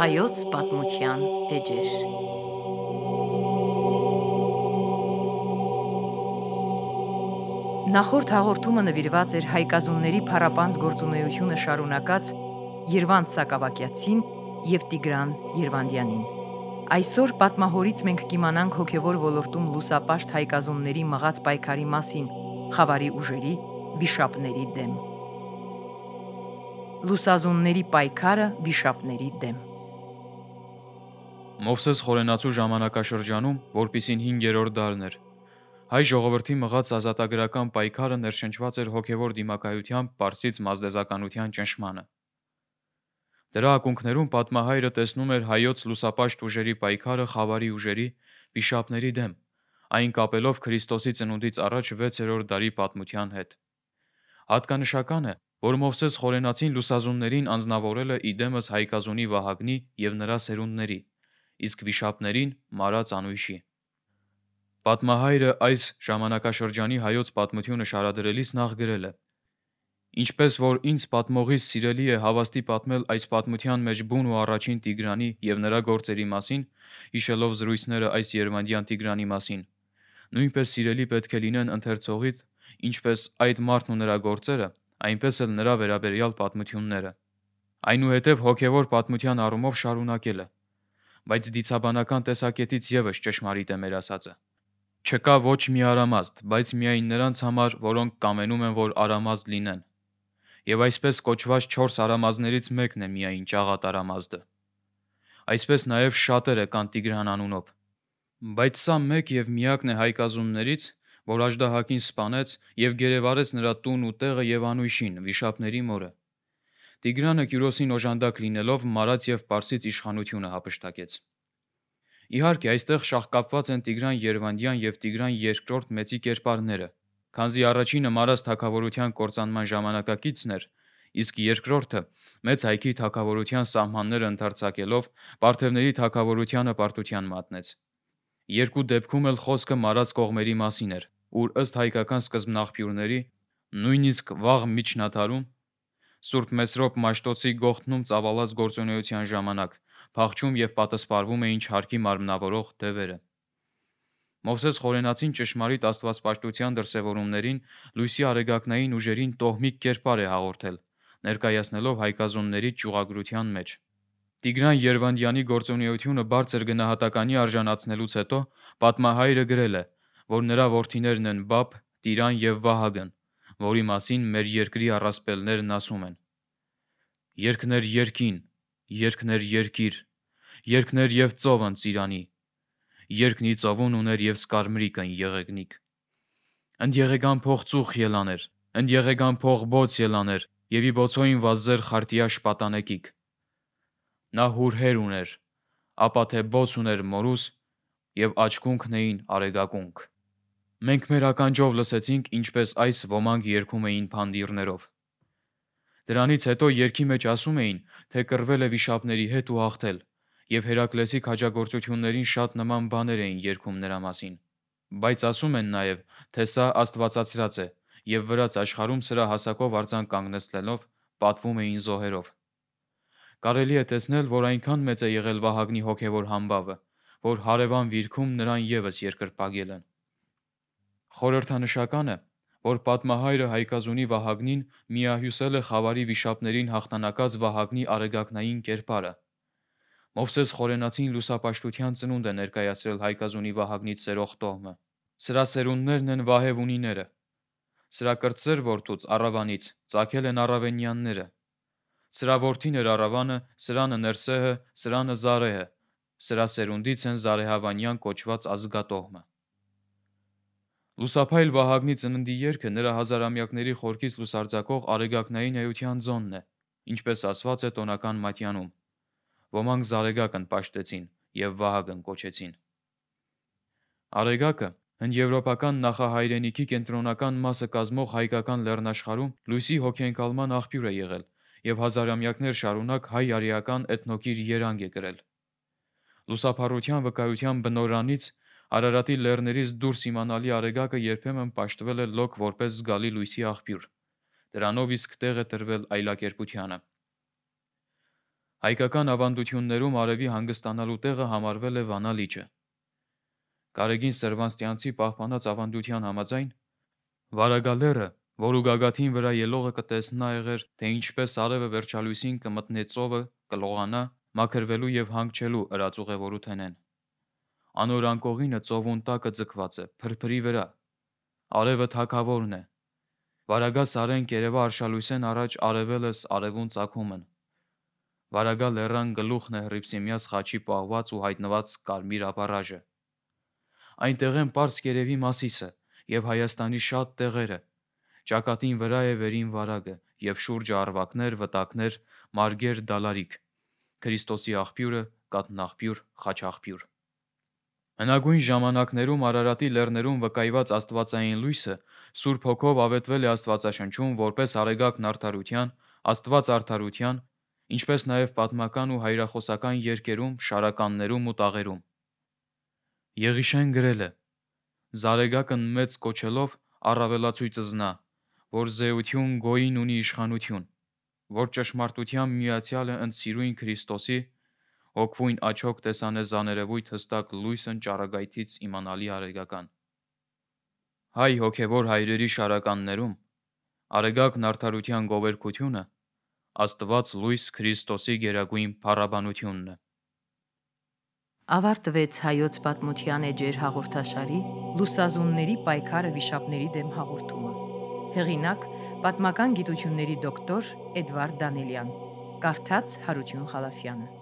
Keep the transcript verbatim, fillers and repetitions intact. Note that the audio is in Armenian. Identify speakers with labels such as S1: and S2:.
S1: Հայոց պատմության էջեր։ Նախորդ հաղորդումը նվիրված էր հայկազունների փառապանծ գործունեությունը շարունակած Երվանդ Սակավակյացին և Տիգրան Երվանդյանին։ Այսօր պատմահորից մենք կիմանանք հոգևոր ոլորտում լուսապաշտ հայկազունների մղած պայքարի մասին խավարի ուժերի, վիշապների դեմ։ Լուսազունների պայքարը վիշապների դեմ։
S2: Մովսես Խորենացու ժամանակաշրջանում, որպիսին հինգերորդ դարն էր, հայ ժողովրդի մղած ազատագրական պայքարը ներշնչված էր հոգևոր դիմակայությամբ պարսից մազդեզականության ճնշմանը։ Դրա ակունքներում պատմահայրը տեսնում էր հայոց լուսապաշտ ուժերի պայքարը խավարի ուժերի, վիշապների դեմ, այն կապելով Քրիստոսի ծնունդից առաջ վեցերորդ դարի պատմության հետ։ Հատկանշական է, որ Մովսես Խորենացին լուսազուններին անձնավորել է իդեմս հայկազունի Վահագնի և նրա սերունդների, իսկ վիշապներին մարած անույշի։ Պատմահայրը այս ժամանակաշրջանի հայոց պատմությունը շարադրելիս նախ գրել է. «Ինչպես որ ինձ պատմողիս սիրելի է հավաստի պատմել այս պատմության մեջ բուն ու առաջին Տիգրանի և նրա գործերի մասին, հիշելով զրույցները այս Երվանդյան Տիգրանի մասին, նույնպես սիրելի պետք է լինեն ընթերցողից ինչպես այդ մարդն ու նրա գործերը, այնպես էլ նրա վերաբերյալ պատմությունները»։ Այնուհետև հոգևոր պատմության առումով շարունակել է. «Բայց դիցաբանական տեսակետից ևս ճշմարիտ է մեր ասածը։ Չկա ոչ մի արամազդ, բայց միայն նրանց համար, որոնք կամենում են, որ արամազդ լինեն։ Եվ այսպես կոչված չորս արամազդներից մեկն է միայն ճաղատ արամազդը։ Այսպես նաև շատերը կան Տիգրան անունով։ Բայց սա մեկ և միակն է հայկազուններից, որ աժդահակին սպանեց և գերեվարեց նրա տուն ու տեղը և անույշին, վիշապների մորը։ Տիգրանը Կյուրոսին օժանդակ լինելով մարած և պարսից իշխանությունը հափշտակեց։ Իհարկե, այստեղ շաղկապված են Տիգրան Երվանդյան և Տիգրան երկրորդ մեծի կերպարները, քանզի առաջինը մարած թագավորության կործանման ժամանակակիցն էր, իսկ երկրորդը մեծ հայքի թագավորության սահմանները ընդարձակելով Պարթևների թագավորությանը պարտության մատնեց։ Երկու դեպքում էլ խոսքը մարած կողմերի մասին էր, ուր ըստ հայկական սկզբնաղբյուրների, նույնիսկ վաղ միջնադարում, Սուրբ Մեսրոպ Մաշտոցի գողթնում ծավալած գործունեության ժամանակ փախչում և պատսպարվում էին չհարկի մարմնավորող դևերը։ Մովսես Խորենացին ճշմարիտ աստվածպաշտության դրսևորումներին լույսի արեգակնային ուժերին տոհմիկ կերպար է հաղորդել, ներկայացնելով հայկազունների ճյուղագրության մեջ։ Տիգրան Երվանդյանի գործունեությունը բարձր գնահատականի արժանացնելուց հետո պատմահայրը գրել է, որ նրա որդիներն են Բաբ, Տիրան և Վահագն, որի մասին մեր երկրի առասպելներն ասում են. «Երգներ երգին, երգներ երկիր, երգներ և ծովն ծիրանի, երգն ի ծովուն ուներ և սկարմրիկն եղեգնիկ։ Ընդ եղեգան փող ծուխ ելաներ, ընդ եղեգան փող բոց ելաներ, և ի բոցոյին վազզեր խարտիա շպատանեկիկ։ Նա հուրհեր ուներ, ապա թե բոց ուներ մորուս, և աչքունքն էին արեգակունք»։ Մենք մեր ականջով լսեցինք, ինչպես այս ոմանք երգում էին փանդիրներով։ Դրանից հետո երգի մեջ ասում էին, թե կռվել է վիշապների հետ ու հաղթել, և Հերակլեսի քաջագործություններին շատ նման բաներ էին երգում նրա մասին։ Բայց ասում են նաև, թե սա աստվածացրած է, և վրաց աշխարհում սրա հասակով արձան կանգնեցնելով պատվում էին զոհերով։ Կարելի է տեսնել, որ այնքան մեծ է եղել Վահագնի հոգևոր համբավը, որ հարևան վիրքում նրան ևս երկրպագել են։ Խորհրդանշական է, որ պատմահայրը հայկազունի Վահագնին միահյուսել է խավարի վիշապներին հաղթանակած Վահագնի արեգակնային կերպարը։ Մովսես Խորենացին լուսապաշտության ծնունդ է ներկայացրել հայկազունի Վահագնից սերող տոհմը։ Սրա սերունդներն են Վահևունիները։ Սրա կրտսեր որդուց Առավանից ծագել են Առավենյանները։ Սրա որդին էր Առավանը, սրանը Ներսեհը, սրանը Զարեհը, սրա սերունդից են Զարեհավանյան կոչված ազգատոհմը։ Լուսափայլ Վահագնի ծննդի երգը նրա հազարամյակների խորքից լուսարձակող արեգակնային էության ձոնն է, ինչպես ասված է տոնական մատյանում. ոմանք Զարեգակն պաշտեցին և Վահագն կոչեցին։ Արեգակը հնդեվրոպական նախահայրենիքի կենտրոնական մասը կազմող հայկական լեռնաշխարհում լույսի հոգեընկալման աղբյուր է եղել և հազարամյակներ շարունակ հայ-արիական էթնոկիր երանգ է կրել։ Լուսափառության վկայության բնօրանից Արարատի լեռներից դուրս իմանալի Արեգակը երբեմն պաշտվել է լոկ որպես զգալի լույսի աղբյուր, դրանով իսկ տեղ է տրվել այլակերպությանը։ Հայկական ավանդություններում արևի հանգստանալու տեղը համարվել է Վանա լիճը։ Կարեգին Սերվանստյանցի պահպանած ավանդության համաձայն Վարագալերը, որու գագաթին վրա ելողը կտեսնա եղեր, թե ինչպես արևը վերջալույսին կմտնե ծովը, կլողանա, մաքրվելու եւ հանգչելու ըրած ուղևորութենեն։ Անոր անկողինը ծովուն տակը ձգված է, փրփրի վրա։ Արևը թակավորն է։ Վարագա սարեն կերևա արշալույսեն առաջ արևելս արևուն ծագումն։ Վարագա լեռան գլուխն է հռիփսիմյաց խաչի պահված ու հայտնված կարմիր ապարաժը։ Այնտեղ են պարզ կերևի մասիսը եւ Հայաստանի շատ տեղերը։ Ճակատին վրա է վերին վարագը եւ շուրջը արվակներ, վտակներ, մարգեր, դալարիկ։ Քրիստոսի աղբյուրը, կաթնաղբյուր, խաչաղբյուր։ Հնագույն ժամանակներում Արարատի լեռներում վկայված աստվածային լույսը Սուրբ Հոգով ավետվել է Աստվածաշնչում որպես արեգակն արդարության, Աստված արդարության, ինչպես նաև պատմական ու հայրախոսական երկերում, շարականներում ու տաղերում։ Եղիշեն գրել է. «Զարեգակն մեծ կոչելով առավելացույցը զնա, որ զեություն գոյին ունի իշխանություն, որ ճշմարտության միացյալ է ընդ սիրույն Քրիստոսի, հոգվույն աչոք տեսանե զաներևույթ հստակ լույսն ճառագայթից իմանալի արեգական»։ Հայ հոգևոր հայրերի շարականներում արեգակն արդարության գովերգությունը Աստված լույս Քրիստոսի գերագույն փառաբանությունն է։
S1: Ավարտվեց հայոց պատմության էջեր հաղորդաշարի լուսազունների պայքարը վիշապների դեմ հաղորդումը։ Հեղինակ՝ պատմական գիտությունների դոկտոր Էդվարդ Դանելյան, կարդաց Հարություն Խալաֆյանը։